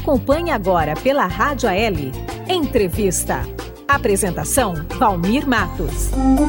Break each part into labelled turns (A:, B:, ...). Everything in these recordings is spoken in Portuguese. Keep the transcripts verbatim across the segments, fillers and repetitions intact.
A: Acompanhe agora pela Rádio A L, Entrevista. Apresentação, Valmir Matos.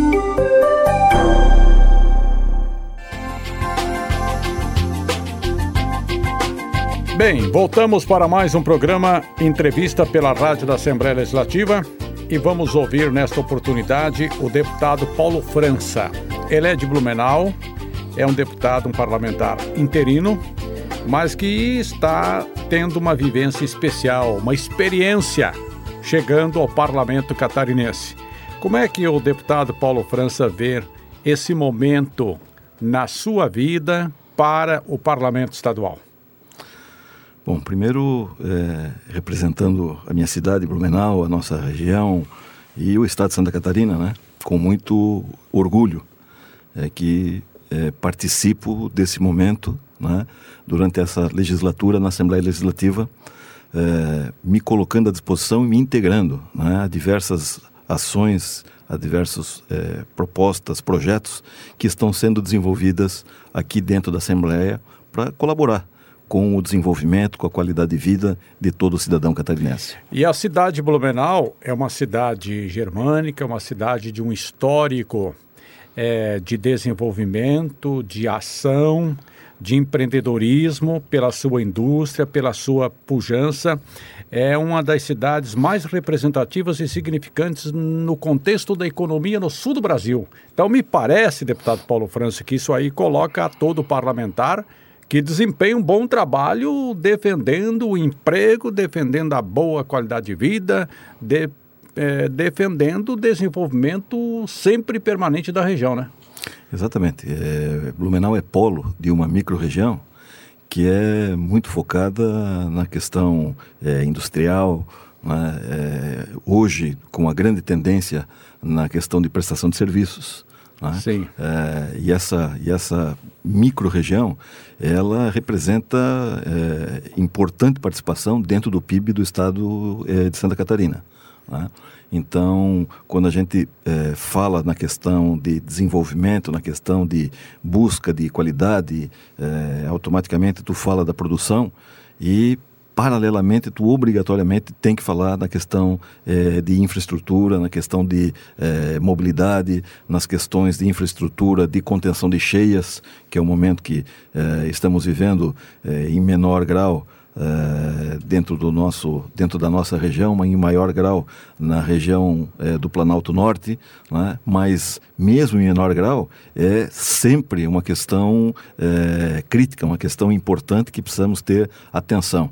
B: Bem, voltamos para mais um programa Entrevista pela Rádio da Assembleia Legislativa e vamos ouvir nesta oportunidade o deputado Paulo França. Ele é de Blumenau, é um deputado, um parlamentar interino, mas que está tendo uma vivência especial, uma experiência chegando ao parlamento catarinense. Como é que o deputado Paulo França vê esse momento na sua vida para o parlamento estadual?
C: Bom, primeiro, é, representando a minha cidade, Blumenau, a nossa região e o estado de Santa Catarina, né, com muito orgulho, é que é, participo desse momento, né, durante essa legislatura na Assembleia Legislativa, é, me colocando à disposição e me integrando, né, a diversas ações, a diversas é, propostas, projetos que estão sendo desenvolvidas aqui dentro da Assembleia para colaborar com o desenvolvimento, com a qualidade de vida de todo o cidadão catarinense.
B: E a cidade de Blumenau é uma cidade germânica, uma cidade de um histórico é, de desenvolvimento, de ação, de empreendedorismo, pela sua indústria, pela sua pujança. É uma das cidades mais representativas e significantes no contexto da economia no sul do Brasil. Então me parece, deputado Paulo França, que isso aí coloca a todo parlamentar que desempenha um bom trabalho defendendo o emprego, defendendo a boa qualidade de vida, de, é, defendendo o desenvolvimento sempre permanente da região, né?
C: Exatamente. É, Blumenau é polo de uma micro-região que é muito focada na questão é, industrial, né? É, hoje com a grande tendência na questão de prestação de serviços. Né?
B: Sim.
C: É, e essa, e essa micro-região, ela representa é, importante participação dentro do P I B do estado é, de Santa Catarina. Né? Então, quando a gente é, fala na questão de desenvolvimento, na questão de busca de qualidade, é, automaticamente tu fala da produção e paralelamente, tu obrigatoriamente tem que falar na questão eh, de infraestrutura, na questão de eh, mobilidade, nas questões de infraestrutura, de contenção de cheias, que é o momento que eh, estamos vivendo eh, em menor grau eh, dentro do nosso, dentro da nossa região, mas em maior grau na região eh, do Planalto Norte, né? Mas mesmo em menor grau, é sempre uma questão eh, crítica, uma questão importante que precisamos ter atenção.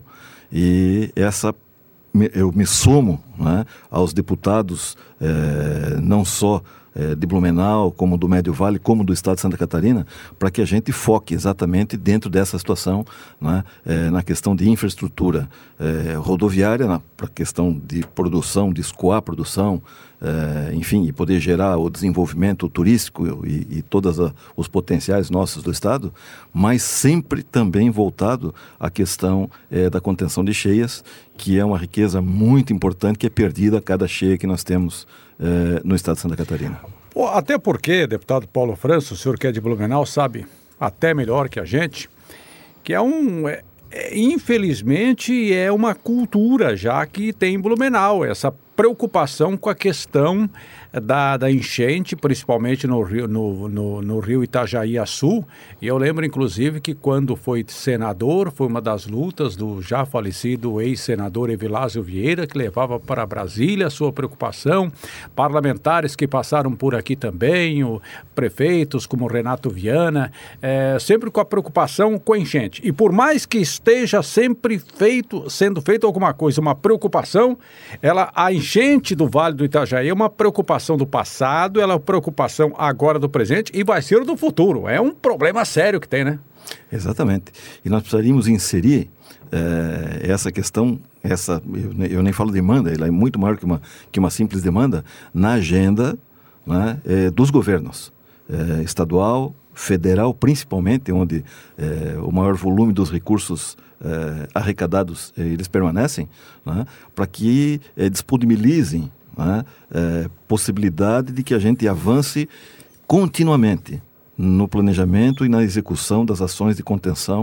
C: E essa, eu me somo, né, aos deputados, eh, não só eh, de Blumenau, como do Médio Vale, como do estado de Santa Catarina, para que a gente foque exatamente dentro dessa situação, né, eh, na questão de infraestrutura eh, rodoviária, para a questão de produção, de escoar a produção, eh, enfim, e poder gerar o desenvolvimento turístico e, e todos os potenciais nossos do estado, mas sempre também voltado à questão eh, da contenção de cheias, que é uma riqueza muito importante que é perdida a cada cheia que nós temos eh, no estado de Santa Catarina.
B: Pô, até porque, deputado Paulo França, o senhor que é de Blumenau sabe até melhor que a gente, que é um... É, é, infelizmente é uma cultura já que tem em Blumenau, essa preocupação com a questão da, da enchente, principalmente no rio, no, no, no rio Itajaí-Açu. E eu lembro, inclusive, que quando foi senador, foi uma das lutas do já falecido ex-senador Evilásio Vieira, que levava para Brasília a sua preocupação. Parlamentares que passaram por aqui também, o, prefeitos como Renato Viana, é, sempre com a preocupação com a enchente. E por mais que esteja sempre feito, sendo feito alguma coisa, uma preocupação, ela, a enchente do Vale do Itajaí é uma preocupação do passado, ela é uma preocupação agora do presente e vai ser do futuro. É um problema sério que tem, né?
C: Exatamente. E nós precisaríamos inserir eh, essa questão, essa, eu, eu nem falo demanda, ela é muito maior que uma, que uma simples demanda, na agenda, né, eh, dos governos, eh, estadual, federal, principalmente, onde eh, o maior volume dos recursos eh, arrecadados, eh, eles permanecem, né, para que eh, disponibilizem, né, eh, possibilidade de que a gente avance continuamente no planejamento e na execução das ações de contenção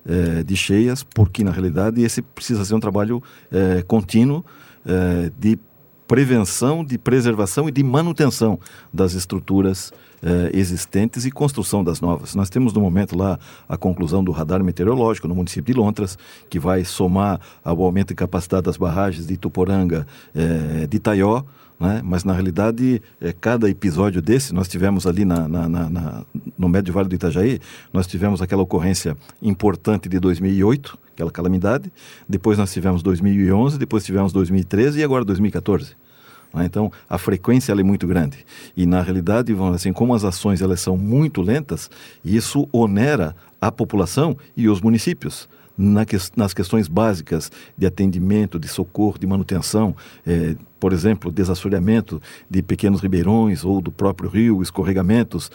C: eh, de cheias, porque na realidade esse precisa ser um trabalho eh, contínuo eh, de prevenção, de preservação e de manutenção das estruturas eh, existentes e construção das novas. Nós temos no momento lá a conclusão do radar meteorológico no município de Lontras, que vai somar ao aumento de capacidade das barragens de Ituporanga, eh, de Itaió, né? Mas na realidade, eh, cada episódio desse, nós tivemos ali na, na, na, na, no Médio Vale do Itajaí, nós tivemos aquela ocorrência importante de dois mil e oito, aquela calamidade, depois nós tivemos dois mil e onze, depois tivemos dois mil e treze e agora dois mil e quatorze. Então, a frequência ela é muito grande. E, na realidade, vamos assim, como as ações elas são muito lentas, isso onera a população e os municípios na que, nas questões básicas de atendimento, de socorro, de manutenção, eh, por exemplo, desassoreamento de pequenos ribeirões ou do próprio rio, escorregamentos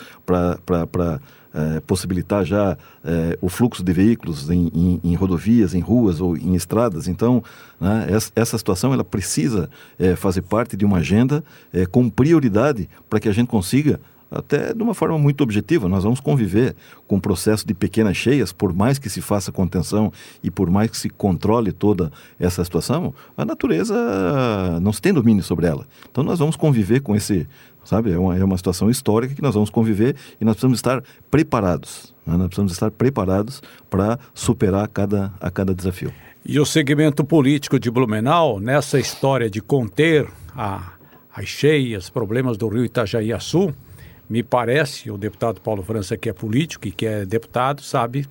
C: para eh, possibilitar já eh, o fluxo de veículos em, em, em rodovias, em ruas ou em estradas. Então, né, essa, essa situação ela precisa eh, fazer parte de uma agenda eh, com prioridade para que a gente consiga, até de uma forma muito objetiva, nós vamos conviver com o processo de pequenas cheias, por mais que se faça contenção e por mais que se controle toda essa situação, a natureza não se tem domínio sobre ela. Então nós vamos conviver com esse, sabe, é uma, é uma situação histórica que nós vamos conviver e nós precisamos estar preparados, né? Nós precisamos estar preparados para superar cada, a cada desafio.
B: E o segmento político de Blumenau, nessa história de conter a, as cheias, problemas do rio Itajaí-Açu, me parece, o deputado Paulo França, que é político e que é deputado, sabe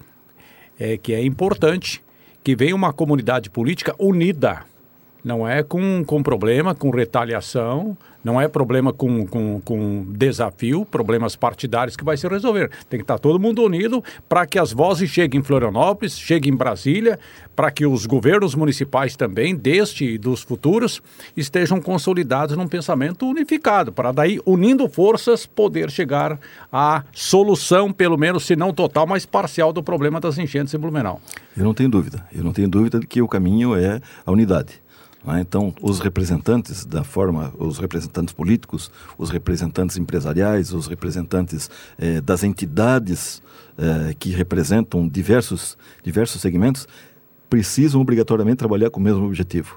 B: é, que é importante que venha uma comunidade política unida. Não é com, com problema, com retaliação, não é problema com, com, com desafio, problemas partidários que vai se resolver. Tem que estar todo mundo unido para que as vozes cheguem em Florianópolis, cheguem em Brasília, para que os governos municipais também, deste e dos futuros, estejam consolidados num pensamento unificado, para daí, unindo forças, poder chegar à solução, pelo menos, se não total, mas parcial do problema das enchentes em Blumenau.
C: Eu não tenho dúvida, eu não tenho dúvida de que o caminho é a unidade. Então, os representantes da forma, os representantes políticos, os representantes empresariais, os representantes eh, das entidades eh, que representam diversos, diversos segmentos, precisam obrigatoriamente trabalhar com o mesmo objetivo,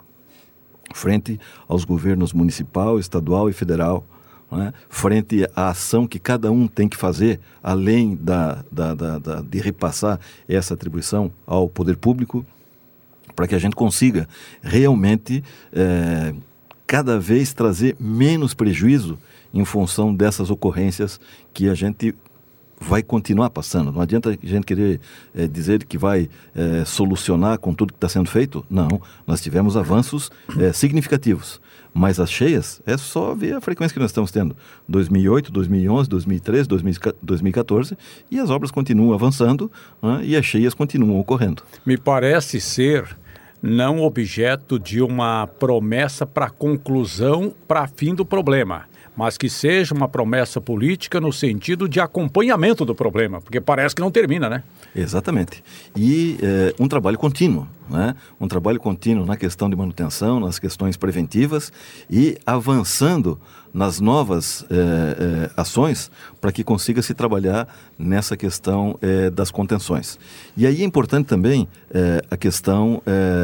C: frente aos governos municipal, estadual e federal, né? Frente à ação que cada um tem que fazer, além da, da, da, da, de repassar essa atribuição ao poder público, para que a gente consiga realmente é, cada vez trazer menos prejuízo em função dessas ocorrências que a gente vai continuar passando. Não adianta a gente querer é, dizer que vai é, solucionar com tudo que está sendo feito. Não, nós tivemos avanços é, significativos, mas as cheias é só ver a frequência que nós estamos tendo. dois mil e oito, dois mil e onze, dois mil e treze, dois mil e quatorze, e as obras continuam avançando, né, e as cheias continuam ocorrendo.
B: Me parece ser não objeto de uma promessa para conclusão, para fim do problema, mas que seja uma promessa política no sentido de acompanhamento do problema, porque parece que não termina, né?
C: Exatamente. E é, um trabalho contínuo, né? Um trabalho contínuo na questão de manutenção, nas questões preventivas e avançando nas novas é, é, ações para que consiga se trabalhar nessa questão é, das contenções. E aí é importante também é, a questão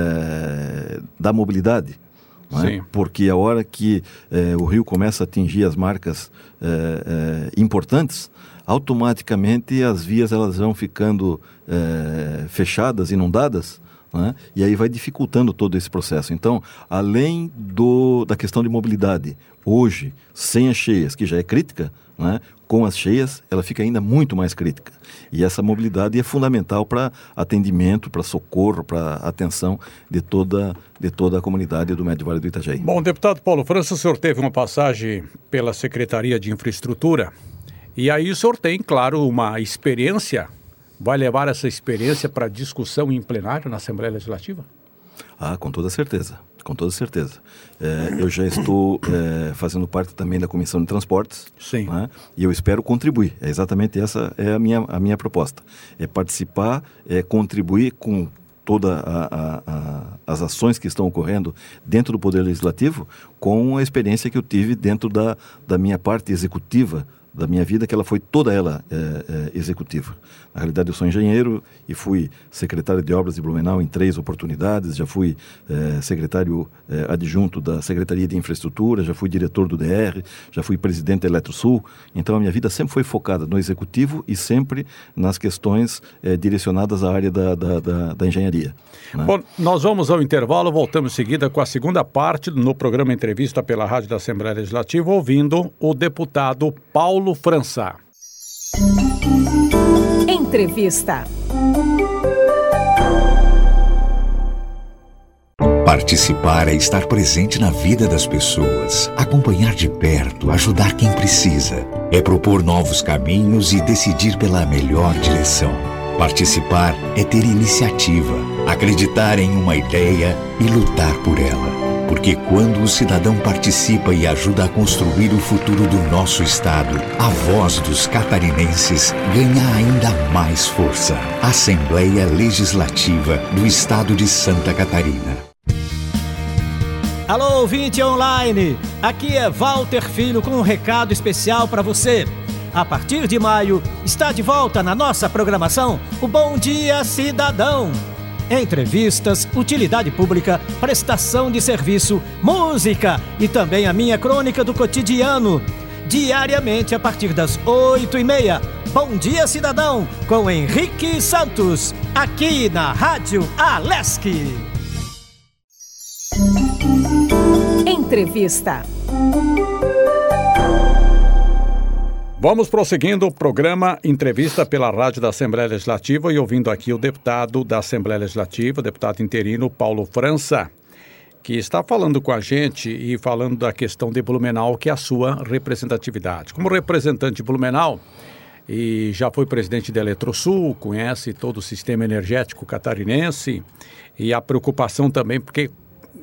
C: é, da mobilidade. É? Porque a hora que eh, o rio começa a atingir as marcas eh, eh, importantes, automaticamente as vias elas vão ficando eh, fechadas, inundadas, né? E aí vai dificultando todo esse processo. Então, além do, da questão de mobilidade, hoje, sem as cheias, que já é crítica, né? Com as cheias, ela fica ainda muito mais crítica. E essa mobilidade é fundamental para atendimento, para socorro, para atenção de toda, de toda a comunidade do Médio Vale do Itajaí.
B: Bom, deputado Paulo França, o senhor teve uma passagem pela Secretaria de Infraestrutura e aí o senhor tem, claro, uma experiência, vai levar essa experiência para discussão em plenário na Assembleia Legislativa?
C: Ah, com toda certeza. Com toda certeza. É, eu já estou é, fazendo parte também da Comissão de Transportes.
B: Sim.
C: Né? E eu espero contribuir. É exatamente essa é a minha, a minha proposta. É participar, é contribuir com todas as ações que estão ocorrendo dentro do Poder Legislativo com a experiência que eu tive dentro da, da minha parte executiva da minha vida que ela foi toda ela é, é, executiva. Na realidade, eu sou engenheiro e fui secretário de obras de Blumenau em três oportunidades, já fui é, secretário é, adjunto da Secretaria de Infraestrutura, já fui diretor do D R, já fui presidente da Eletrosul. Então, a minha vida sempre foi focada no executivo e sempre nas questões é, direcionadas à área da, da, da, da engenharia. Né?
B: Bom, nós vamos ao intervalo, voltamos em seguida com a segunda parte no programa Entrevista pela Rádio da Assembleia Legislativa, ouvindo o deputado Paulo França.
A: Entrevista.
D: Participar é estar presente na vida das pessoas, acompanhar de perto, ajudar quem precisa. É propor novos caminhos e decidir pela melhor direção. Participar é ter iniciativa, acreditar em uma ideia e lutar por ela. Porque quando o cidadão participa e ajuda a construir o futuro do nosso Estado, a voz dos catarinenses ganha ainda mais força. Assembleia Legislativa do Estado de Santa Catarina.
E: Alô, ouvinte online! Aqui é Walter Filho com um recado especial para você. A partir de maio, está de volta na nossa programação o Bom Dia Cidadão. Entrevistas, utilidade pública, prestação de serviço, música e também a minha crônica do cotidiano. Diariamente a partir das oito e meia. Bom Dia Cidadão, com Henrique Santos, aqui na Rádio Alesc.
A: Entrevista.
B: Vamos prosseguindo o programa Entrevista pela Rádio da Assembleia Legislativa e ouvindo aqui o deputado da Assembleia Legislativa, o deputado interino Paulo França, que está falando com a gente e falando da questão de Blumenau, que é a sua representatividade. Como representante de Blumenau, e já foi presidente da Eletrosul, conhece todo o sistema energético catarinense e a preocupação também, porque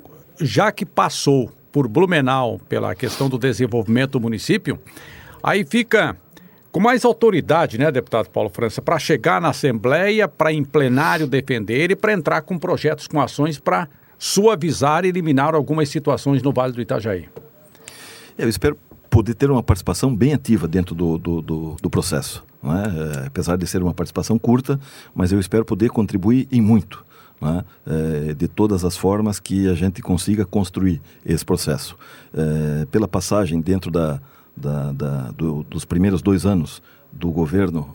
B: já que passou por Blumenau pela questão do desenvolvimento do município, aí fica com mais autoridade, né, deputado Paulo França, para chegar na Assembleia, para em plenário defender e para entrar com projetos, com ações para suavizar e eliminar algumas situações no Vale do Itajaí.
C: Eu espero poder ter uma participação bem ativa dentro do, do, do, do processo, não é? É, apesar de ser uma participação curta, mas eu espero poder contribuir em muito. Né? É, de todas as formas que a gente consiga construir esse processo. É, pela passagem dentro da, da, da, do, dos primeiros dois anos do governo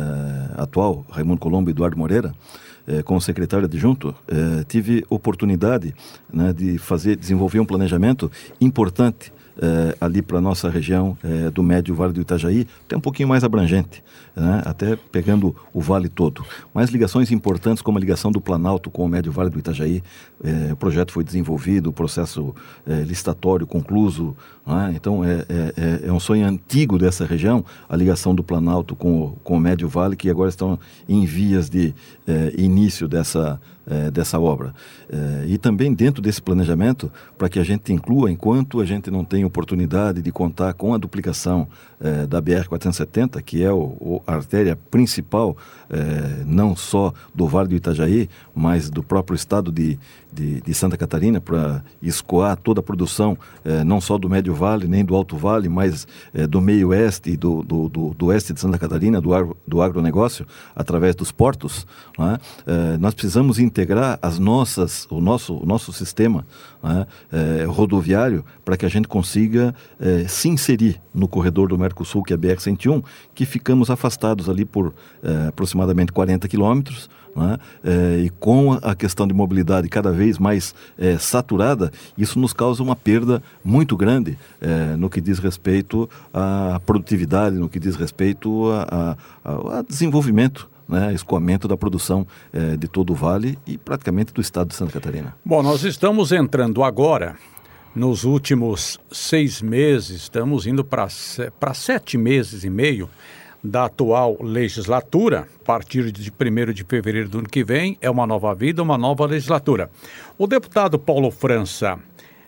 C: é, atual, Raimundo Colombo e Eduardo Moreira, é, como secretário adjunto, é, tive oportunidade, né, de fazer, desenvolver um planejamento importante É, ali para a nossa região é, do Médio Vale do Itajaí, até um pouquinho mais abrangente, né? Até pegando o vale todo. Mas ligações importantes como a ligação do Planalto com o Médio Vale do Itajaí, é, o projeto foi desenvolvido, o processo é, licitatório concluso, né? Então é, é, é um sonho antigo dessa região, a ligação do Planalto com o, com o Médio Vale, que agora estão em vias de é, início dessa É, dessa obra. É, e também dentro desse planejamento, para que a gente inclua, enquanto a gente não tem oportunidade de contar com a duplicação é, da B R quatrocentos e setenta, que é o, o, a artéria principal, é, não só do Vale do Itajaí, mas do próprio estado de, de, de Santa Catarina, para escoar toda a produção, é, não só do Médio Vale, nem do Alto Vale, mas é, do meio oeste e do, do, do, do oeste de Santa Catarina, do, agro, do agronegócio, através dos portos, né? É, nós precisamos integrar as nossas, o, nosso, o nosso sistema, né, é, rodoviário, para que a gente consiga é, se inserir no corredor do Mercosul, que é a B R cento e um, que ficamos afastados ali por é, aproximadamente quarenta quilômetros, né, é, e com a questão de mobilidade cada vez mais é, saturada, isso nos causa uma perda muito grande é, no que diz respeito à produtividade, no que diz respeito a, a, a desenvolvimento, né, escoamento da produção eh, de todo o Vale e praticamente do estado de Santa Catarina.
B: Bom, nós estamos entrando agora, nos últimos seis meses, estamos indo para para sete meses e meio da atual legislatura. A partir de primeiro de fevereiro do ano que vem, é uma nova vida, uma nova legislatura. O deputado Paulo França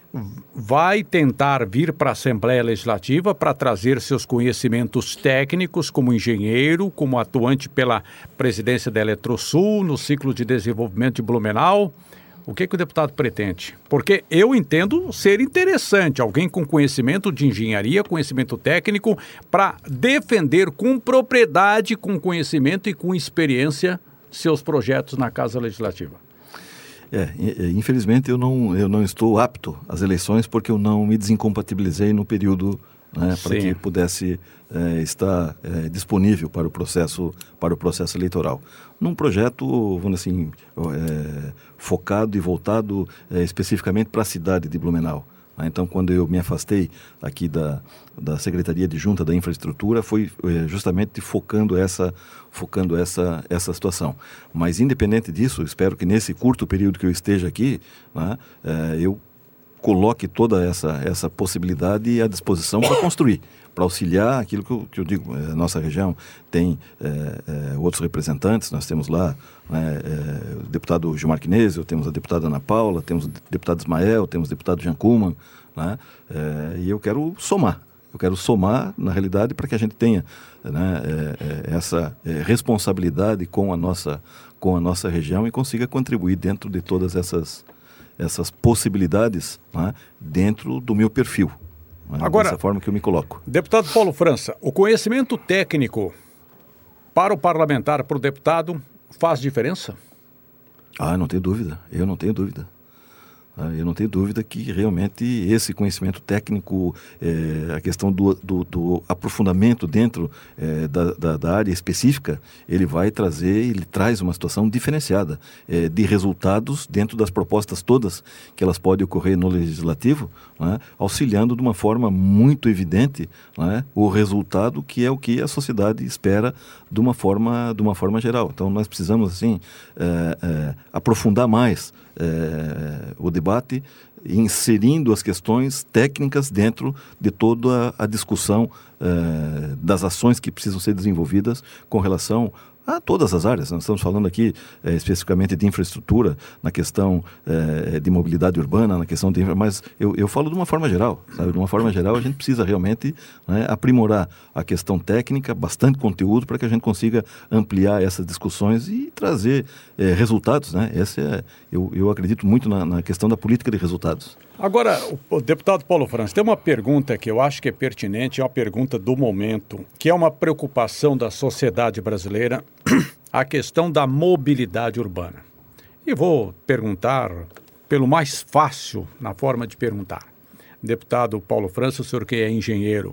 B: vai tentar vir para a Assembleia Legislativa para trazer seus conhecimentos técnicos como engenheiro, como atuante pela presidência da Eletrosul, no ciclo de desenvolvimento de Blumenau, O que, que o deputado pretende? Porque eu entendo ser interessante alguém com conhecimento de engenharia, conhecimento técnico, para defender com propriedade, com conhecimento e com experiência seus projetos na Casa Legislativa.
C: É, infelizmente eu não, eu não estou apto às eleições porque eu não me desincompatibilizei no período, né, para que pudesse é, estar é, disponível para o processo, para o processo eleitoral. Num projeto, vamos dizer assim, é, focado e voltado é, especificamente para a cidade de Blumenau. Então, quando eu me afastei aqui da, da Secretaria de Junta da Infraestrutura, foi é, justamente focando, essa, focando essa, essa situação. Mas, independente disso, espero que nesse curto período que eu esteja aqui, né, é, eu coloque toda essa, essa possibilidade à disposição para construir, para auxiliar aquilo que eu, que eu digo. A nossa região tem é, é, outros representantes, nós temos lá né, é, o deputado Gilmar Kinesio, temos a deputada Ana Paula, temos o deputado Ismael, temos o deputado Jean Kuhlmann, né, é, e eu quero somar. Eu quero somar, na realidade, para que a gente tenha né, é, é, essa é, responsabilidade com a, nossa, com a nossa região e consiga contribuir dentro de todas essas essas possibilidades né, dentro do meu perfil. Né,
B: Agora,
C: dessa forma que eu me coloco.
B: Deputado Paulo França, o conhecimento técnico para o parlamentar, para o deputado, faz diferença?
C: Ah, não tenho dúvida. Eu não tenho dúvida. Eu não tenho dúvida que realmente esse conhecimento técnico, é, a questão do, do, do aprofundamento dentro é, da, da, da área específica, ele vai trazer, ele traz uma situação diferenciada é, de resultados dentro das propostas todas que elas podem ocorrer no Legislativo, né, auxiliando de uma forma muito evidente né, o resultado que é o que a sociedade espera de uma forma, de uma forma geral. Então nós precisamos assim, é, é, aprofundar mais É, o debate, inserindo as questões técnicas dentro de toda a discussão é, das ações que precisam ser desenvolvidas com relação a todas as áreas. Nós estamos falando aqui é, especificamente de infraestrutura, na questão é, de mobilidade urbana, na questão de... Mas eu, eu falo de uma forma geral, sabe? De uma forma geral a gente precisa realmente né, aprimorar a questão técnica, bastante conteúdo para que a gente consiga ampliar essas discussões e trazer é, resultados, né? Esse é, eu, eu acredito muito na, na questão da política de resultados.
B: Agora, o, o deputado Paulo França, tem uma pergunta que eu acho que é pertinente, é uma pergunta do momento, que é uma preocupação da sociedade brasileira, a questão da mobilidade urbana. E vou perguntar pelo mais fácil na forma de perguntar. Deputado Paulo França, o senhor que é engenheiro,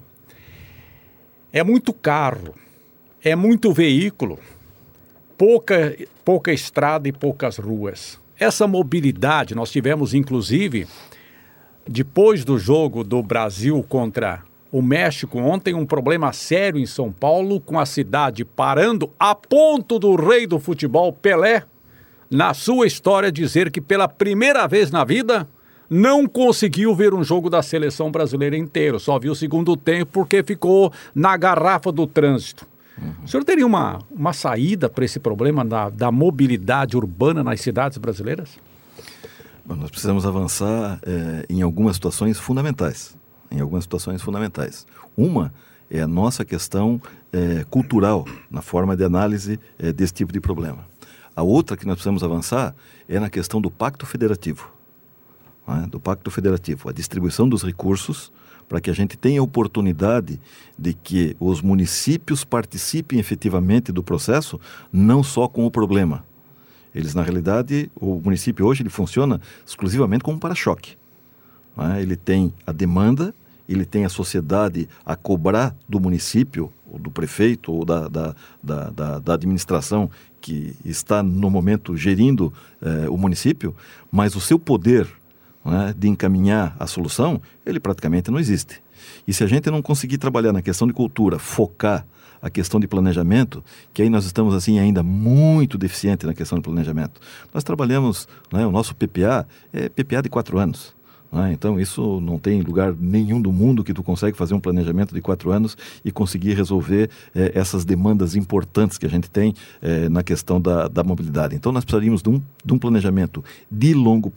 B: é muito carro, é muito veículo, pouca, pouca estrada e poucas ruas. Essa mobilidade, nós tivemos inclusive... Depois do jogo do Brasil contra o México ontem, um problema sério em São Paulo, com a cidade parando a ponto do rei do futebol, Pelé, na sua história dizer que pela primeira vez na vida não conseguiu ver um jogo da seleção brasileira inteiro, só viu o segundo tempo porque ficou na garrafa do trânsito. Uhum. O senhor teria uma, uma saída para esse problema da, da mobilidade urbana nas cidades brasileiras?
C: Bom, nós precisamos avançar é, em algumas situações fundamentais, em algumas situações fundamentais. Uma é a nossa questão é, cultural, na forma de análise é, desse tipo de problema. A outra que nós precisamos avançar é na questão do Pacto Federativo, né? do Pacto Federativo, a distribuição dos recursos para que a gente tenha a oportunidade de que os municípios participem efetivamente do processo, não só com o problema. Eles, na realidade, o município hoje ele funciona exclusivamente como um para-choque. Né? Ele tem a demanda, ele tem a sociedade a cobrar do município, ou do prefeito, ou da, da, da, da, da administração que está, no momento, gerindo eh, o município, mas o seu poder né, de encaminhar a solução, ele praticamente não existe. E se a gente não conseguir trabalhar na questão de cultura, focar a questão de planejamento, que aí nós estamos assim ainda muito deficiente na questão de planejamento. Nós trabalhamos, né, o nosso P P A é P P A de quatro anos. Né? Então isso não tem lugar nenhum do mundo que tu consegue fazer um planejamento de quatro anos e conseguir resolver eh, essas demandas importantes que a gente tem eh, na questão da, da mobilidade. Então nós precisaríamos de um, de um planejamento de longo prazo,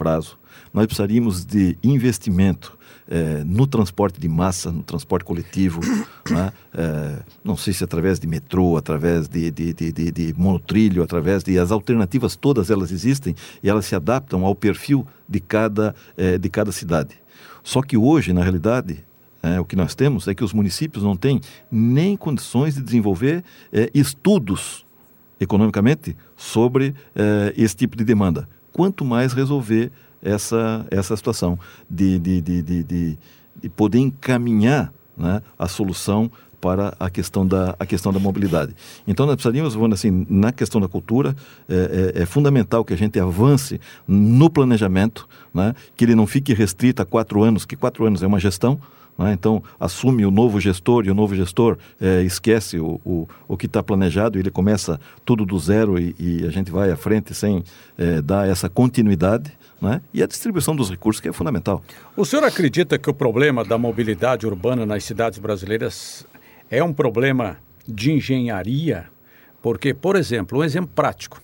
C: nós precisaríamos de investimento É, no transporte de massa, no transporte coletivo, né? é, não sei se através de metrô, através de, de, de, de, de monotrilho, através de... As alternativas todas elas existem e elas se adaptam ao perfil de cada, é, de cada cidade. Só que hoje, na realidade, é, o que nós temos é que os municípios não têm nem condições de desenvolver é, estudos economicamente sobre é, esse tipo de demanda. Quanto mais resolver essa, essa situação de, de, de, de, de, de poder encaminhar, né, a solução para a questão da, a questão da mobilidade. Então, nós precisaríamos, vamos assim, na questão da cultura, é, é, é fundamental que a gente avance no planejamento, né, que ele não fique restrito a quatro anos, que quatro anos é uma gestão, né, então assume o novo gestor e o novo gestor é, esquece o, o, o que está planejado e ele começa tudo do zero e, e a gente vai à frente sem é, dar essa continuidade. Né? E a distribuição dos recursos, que é fundamental.
B: O senhor acredita que o problema da mobilidade urbana nas cidades brasileiras é um problema de engenharia? Porque, por exemplo, um exemplo prático,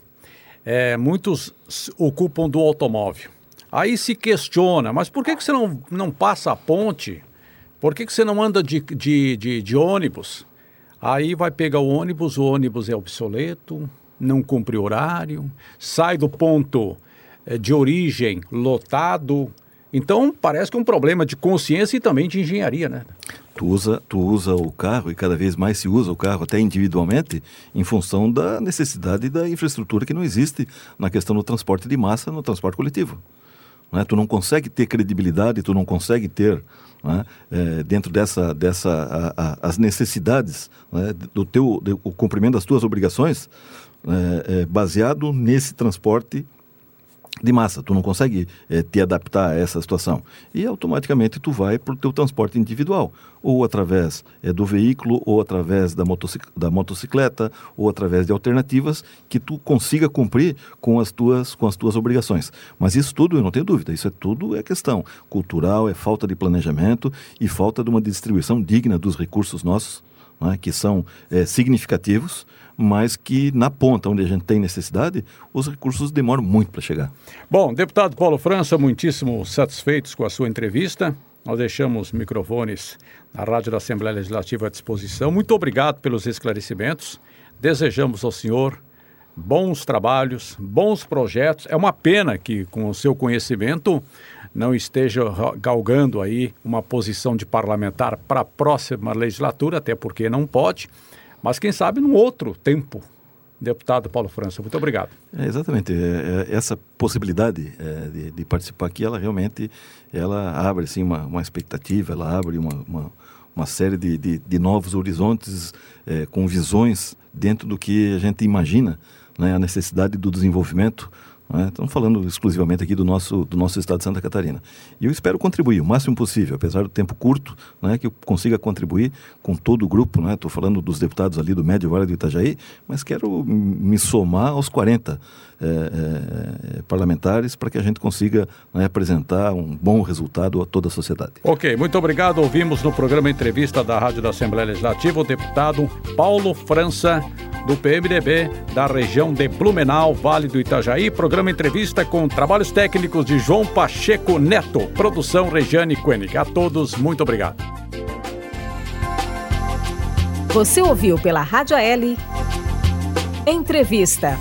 B: é, muitos ocupam do automóvel. Aí se questiona, mas por que, que você não, não passa a ponte? Por que, que você não anda de, de, de, de ônibus? Aí vai pegar o ônibus, o ônibus é obsoleto, não cumpre horário, sai do ponto de origem lotado. Então parece que é um problema de consciência e também de engenharia, né?
C: Tu usa, tu usa o carro e cada vez mais se usa o carro até individualmente em função da necessidade da infraestrutura que não existe na questão do transporte de massa, no transporte coletivo. Não é? Tu não consegue ter credibilidade, tu não consegue ter, não é? É, dentro dessa, dessa a, a, as necessidades, não é? do teu, do, o cumprimento das tuas obrigações é, é, baseado nesse transporte de massa. Tu não consegue é, te adaptar a essa situação. E automaticamente tu vai para o teu transporte individual, ou através é, do veículo, ou através da, motocic- da motocicleta, ou através de alternativas que tu consiga cumprir com as tuas, com as tuas obrigações. Mas isso tudo, eu não tenho dúvida, isso é tudo é questão cultural, é falta de planejamento e falta de uma distribuição digna dos recursos nossos, né, que são é, significativos, mas que na ponta onde a gente tem necessidade, os recursos demoram muito para chegar.
B: Bom, deputado Paulo França, muitíssimo satisfeitos com a sua entrevista. Nós deixamos microfones na Rádio da Assembleia Legislativa à disposição. Muito obrigado pelos esclarecimentos. Desejamos ao senhor bons trabalhos, bons projetos. É uma pena que, com o seu conhecimento, não esteja galgando aí uma posição de parlamentar para a próxima legislatura, até porque não pode. Mas quem sabe num outro tempo, deputado Paulo França. Muito obrigado.
C: É, exatamente. É, é, essa possibilidade é, de, de participar aqui, ela realmente ela abre assim, uma, uma expectativa, ela abre uma, uma, uma série de, de, de novos horizontes é, com visões dentro do que a gente imagina, né, a necessidade do desenvolvimento. Né? Estamos falando exclusivamente aqui do nosso, do nosso estado de Santa Catarina. E eu espero contribuir o máximo possível, apesar do tempo curto, né, que eu consiga contribuir com todo o grupo. Estou, né? falando dos deputados ali do Médio Vale do Itajaí, mas quero me somar aos quarenta é, é, parlamentares para que a gente consiga, né, apresentar um bom resultado a toda a sociedade.
B: Ok, muito obrigado. Ouvimos no programa Entrevista da Rádio da Assembleia Legislativa o deputado Paulo França, do P M D B, da região de Blumenau, Vale do Itajaí. Programa Entrevista com trabalhos técnicos de João Pacheco Neto. Produção Regiane Koenig. A todos, muito obrigado.
A: Você ouviu pela Rádio L Entrevista.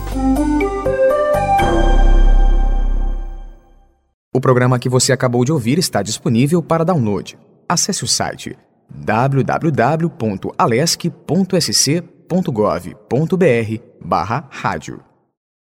F: O programa que você acabou de ouvir está disponível para download. Acesse o site w w w ponto alesc ponto s c ponto gov ponto b r barra rádio.